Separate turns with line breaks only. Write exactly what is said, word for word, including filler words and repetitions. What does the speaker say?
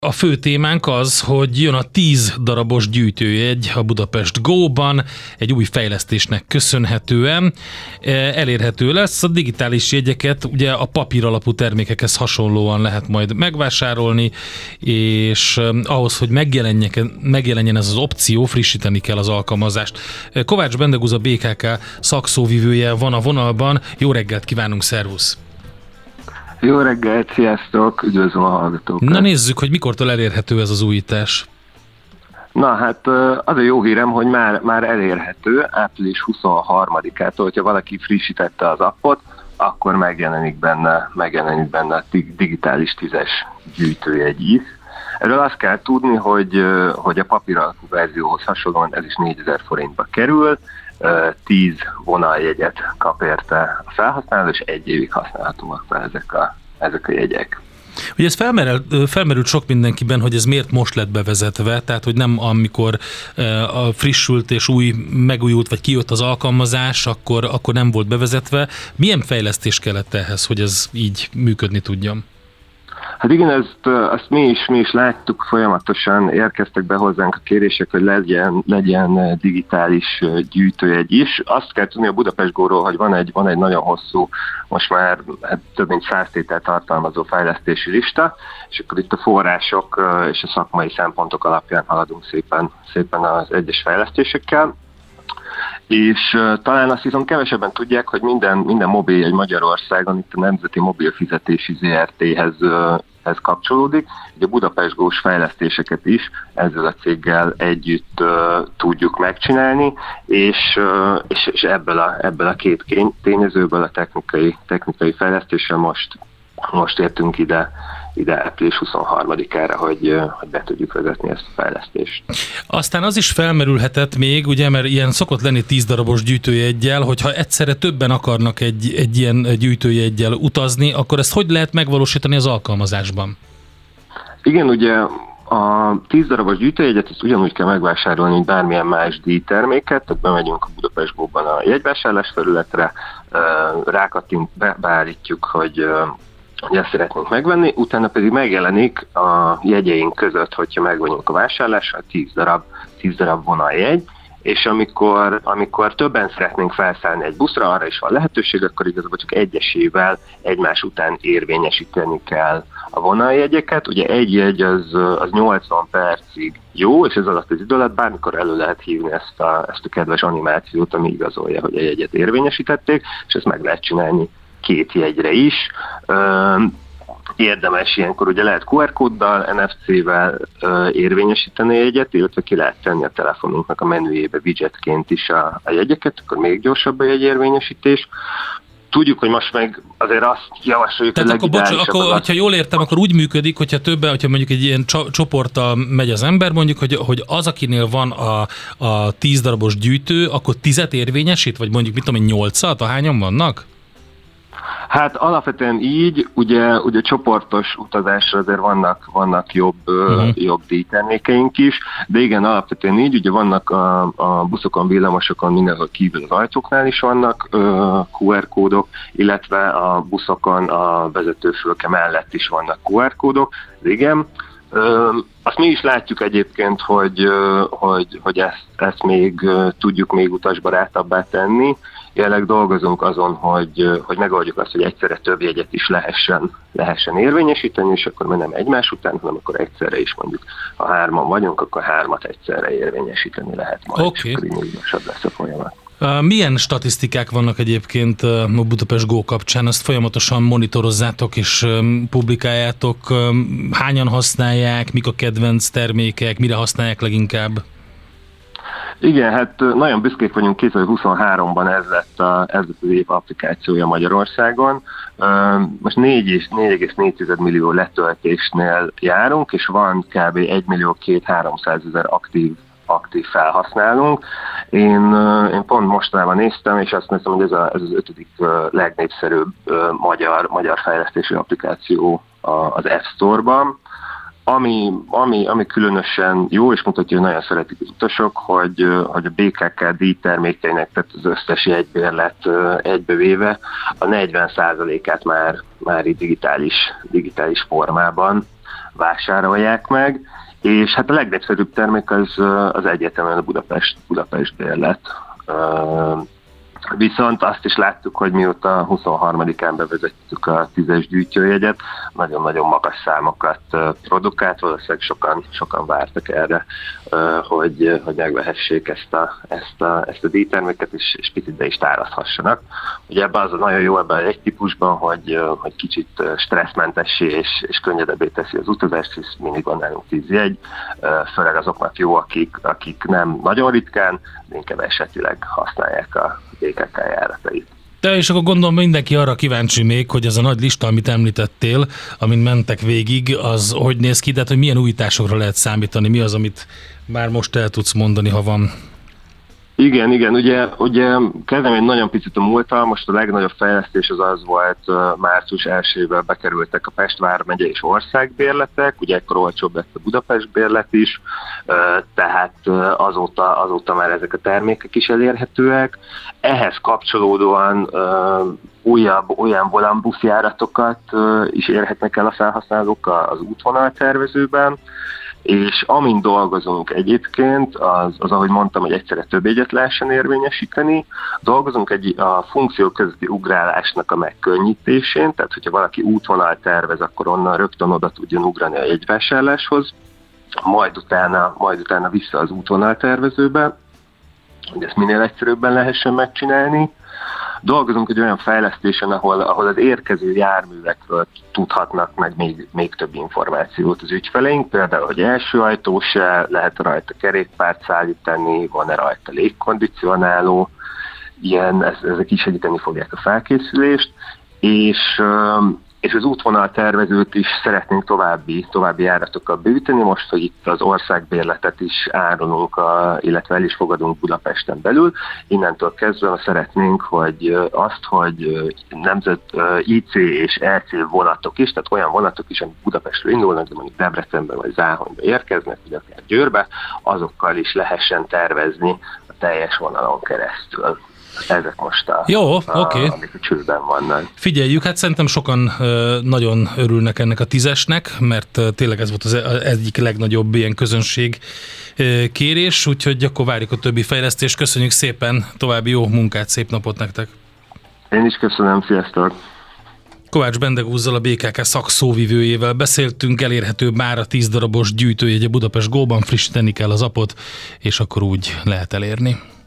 A fő témánk az, hogy jön a tíz darabos gyűjtőjegy a Budapest Go-ban, egy új fejlesztésnek köszönhetően elérhető lesz. A digitális jegyeket ugye a papír alapú termékekhez hasonlóan lehet majd megvásárolni, és ahhoz, hogy megjelenjen, megjelenjen ez az opció, frissíteni kell az alkalmazást. Kovács Bendegúz, a bé ká ká szakszóvivője van a vonalban. Jó reggelt kívánunk, szervusz!
Jó reggelt, sziasztok, üdvözlöm a hallgatókat.
Na nézzük, hogy mikortól elérhető ez az újítás.
Na hát az a jó hírem, hogy már, már elérhető április huszonharmadikától, hogyha valaki frissítette az appot, akkor megjelenik benne, megjelenik benne a digitális tízes gyűjtőjegy is. Erről azt kell tudni, hogy, hogy a papír alapú verzióhoz hasonlóan ez is négyezer forintba kerül, tíz vonaljegyet kap érte a felhasználó, és egy évig használhatóak fel ezek a, ezek a jegyek.
Ugye ez felmerül, felmerült sok mindenkiben, hogy ez miért most lett bevezetve, tehát hogy nem amikor a frissült és új, megújult, vagy kijött az alkalmazás, akkor, akkor nem volt bevezetve. Milyen fejlesztés kellett ehhez, hogy ez így működni tudjon?
Hát igen, ezt, ezt mi, is, mi is láttuk folyamatosan, érkeztek be hozzánk a kérések, hogy legyen, legyen digitális gyűjtőjegy is. Azt kell tudni a Budapest Go-ról, hogy van egy, van egy nagyon hosszú, most már hát több mint száz tételt tartalmazó fejlesztési lista, és akkor itt a források és a szakmai szempontok alapján haladunk szépen, szépen az egyes fejlesztésekkel. És uh, talán azt hiszem kevesebben tudják, hogy minden, minden mobiljegy Magyarországon itt a Nemzeti Mobilfizetési zé er té-hez uh, ez kapcsolódik. Ugye a Budapest Go-s fejlesztéseket is ezzel a céggel együtt uh, tudjuk megcsinálni, és, uh, és, és ebből, a, ebből a két tényezőből, a technikai, technikai fejlesztéssel most, most értünk ide, ide április huszonharmadikára, hogy, hogy be tudjuk vezetni ezt a fejlesztést.
Aztán az is felmerülhetett még, ugye, mert ilyen szokott lenni tíz darabos gyűjtőjeggyel, hogyha egyszerre többen akarnak egy, egy ilyen gyűjtőjeggyel utazni, akkor ezt hogy lehet megvalósítani az alkalmazásban?
Igen, ugye a tíz darabos gyűjtőjegyet ezt ugyanúgy kell megvásárolni, mint bármilyen más díjterméket, tehát bemegyünk a Budapest Go-ban a jegyvásárlás felületre, rákattint, be, beállítjuk, hogy hogy ezt szeretnénk megvenni, utána pedig megjelenik a jegyeink között, hogyha megvonjuk a vásárlásra, tíz darab, tíz darab vonaljegy, és amikor, amikor többen szeretnénk felszállni egy buszra, arra is van lehetőség, akkor igazából csak egyesével egymás után érvényesíteni kell a vonaljegyeket. Ugye egy jegy az, az nyolcvan percig jó, és ez alatt az idő alatt bármikor elő lehet hívni ezt a, ezt a kedves animációt, ami igazolja, hogy a jegyet érvényesítették, és ezt meg lehet csinálni két jegyre is. Érdemes ilyenkor, ugye lehet kú er kóddal, en ef cé-vel érvényesíteni a jegyet, illetve ki lehet tenni a telefonunknak a menüjébe widgetként is a, a jegyeket, akkor még gyorsabb a jegyérvényesítés. Tudjuk, hogy most meg azért azt javasoljuk,
tehát hogy legidálisabb. Tehát akkor, hogyha jól értem, akkor úgy működik, hogyha többen, hogyha mondjuk egy ilyen csoporttal megy az ember, mondjuk, hogy, hogy az, akinél van a, a tíz darabos gyűjtő, akkor tízet érvényesít, vagy mondjuk mit tudom én, nyolcat, ahányan vannak?
Hát alapvetően így, ugye, ugye csoportos utazásra azért vannak, vannak jobb, uh-huh. jobb díjtermékeink is, de igen, alapvetően így, ugye vannak a, a buszokon, villamosokon, mindenhol kívül az ajtóknál is vannak uh, kú er kódok, illetve a buszokon a vezetőfülke mellett is vannak kú er kódok, de igen. Uh, azt mi is látjuk egyébként, hogy, uh, hogy, hogy ezt, ezt még uh, tudjuk még utasbarátabbá tenni. Jelenleg dolgozunk azon, hogy, hogy megoldjuk azt, hogy egyszerre több jegyet is lehessen, lehessen érvényesíteni, és akkor nem egymás után, hanem akkor egyszerre is mondjuk, ha hárman vagyunk, akkor hármat egyszerre érvényesíteni lehet majd, okay. És akkor így gyorsabb lesz a folyamat.
Milyen statisztikák vannak egyébként a Budapest Go kapcsán? Azt folyamatosan monitorozzátok és publikáljátok. Hányan használják, mik a kedvenc termékek, mire használják leginkább?
Igen, hát nagyon büszkék vagyunk, kétezer-huszonháromban ez lett, a, ez lett az év applikációja Magyarországon. Most négy egész négy millió letöltésnél járunk, és van kb. egy millió kétszáz-háromszázezer aktív, aktív felhasználónk. Én, én pont mostanában néztem, és azt mondtam, hogy ez, a, ez az ötödik legnépszerűbb magyar, magyar fejlesztési applikáció az App Store-ban. Ami, ami, ami különösen jó, és mutatja, hogy nagyon szeretik az utasok, hogy, hogy a bé ká ká díjtermékeinek, tehát az összes jegybérlet egybevéve a negyven százalékát már, már digitális, digitális formában vásárolják meg, és hát a legnépszerűbb termék az, az egyetemen a Budapest, Budapest bérlet. Viszont azt is láttuk, hogy mióta huszonharmadikán bevezettük a tízes gyűjtőjegyet, nagyon-nagyon magas számokat produkált, valószínűleg sokan, sokan vártak erre, hogy, hogy megvehessék ezt a, ezt a, ezt a díjterméket, és, és picit be is tárazhassanak. Ugye ebben az a nagyon jó ebben egy típusban, hogy, hogy kicsit stresszmentessé és, és könnyedebbé teszi az utazást, hisz mindig van nálunk tíz jegy, főleg azoknak jó, akik, akik nem nagyon ritkán, de inkább esetileg használják a bé ká ká járatait.
De és akkor gondolom mindenki arra kíváncsi még, hogy ez a nagy lista, amit említettél, amin mentek végig, az hogy néz ki, tehát hogy milyen újításokra lehet számítani, mi az, amit már most el tudsz mondani, ha van?
Igen, igen, ugye, ugye kezdem egy nagyon picit a múlttal, most a legnagyobb fejlesztés az az volt, március elsejével bekerültek a Pest vármegye és országbérletek, ugye ekkor olcsóbb lett a Budapest bérlet is, tehát azóta, azóta már ezek a termékek is elérhetőek. Ehhez kapcsolódóan újabb olyan volánbuszjáratokat is érhetnek el a felhasználók az útvonaltervezőben, és amin dolgozunk egyébként, az, az ahogy mondtam, hogy egyszerre több jegyet lehessen érvényesíteni, dolgozunk egy a funkció közötti ugrálásnak a megkönnyítésén, tehát hogyha valaki útvonal tervez, akkor onnan rögtön oda tudjon ugrani a jegyvásárláshoz, majd utána, majd utána vissza az útvonal tervezőbe, hogy ezt minél egyszerűbben lehessen megcsinálni. Dolgozunk egy olyan fejlesztésen, ahol, ahol az érkező járművekről tudhatnak meg még, még több információt az ügyfeleink, például, hogy első ajtós-e, lehet rajta kerékpárt szállítani, van-e rajta légkondicionáló, ilyen, ezek is segíteni fogják a felkészülést, és, és az útvonal tervezőt is szeretnénk további, további járatokkal bővíteni, most, hogy itt az országbérletet is árulunk, a, illetve el is fogadunk Budapesten belül. Innentől kezdve szeretnénk, hogy azt, hogy nemzet i cé és e cé vonatok is, tehát olyan vonatok is, amik Budapestről indulnak, de mondjuk Debrecenbe vagy Záhonyba érkeznek, vagy akár Győrbe, azokkal is lehessen tervezni a teljes vonalon keresztül. Ezek most a,
Jó,
a,
okay.
amik a csőben vannak.
Figyeljük, hát szerintem sokan ö, nagyon örülnek ennek a tízesnek, mert ö, tényleg ez volt az egyik legnagyobb ilyen közönség ö, kérés, úgyhogy akkor várjuk a többi fejlesztést. Köszönjük szépen, további jó munkát, szép napot nektek!
Én is köszönöm, sziasztok!
Kovács Bendegúzzal, a bé ká ká szakszóvivőjével beszéltünk, elérhető már a tíz darabos gyűjtőjegy a Budapest Go-ban, frissíteni kell az appot, és akkor úgy lehet elérni.